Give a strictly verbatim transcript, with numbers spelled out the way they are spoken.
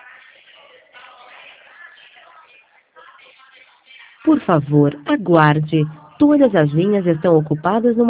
Por favor, aguarde. Todas as linhas estão ocupadas no